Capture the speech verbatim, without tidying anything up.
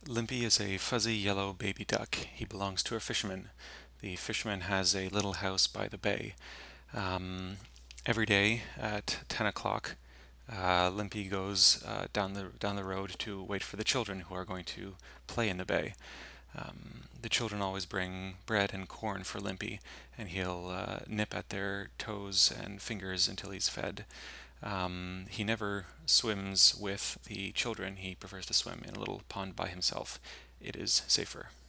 Limpy is a fuzzy yellow baby duck. He belongs to a fisherman. The fisherman has a little house by the bay. Um, every day at ten o'clock, uh, Limpy goes uh, down the down the road to wait for the children who are going to play in the bay. Um, the children always bring bread and corn for Limpy, and he'll uh, nip at their toes and fingers until he's fed. Um, he never swims with the children. He prefers to swim in a little pond by himself. It is safer.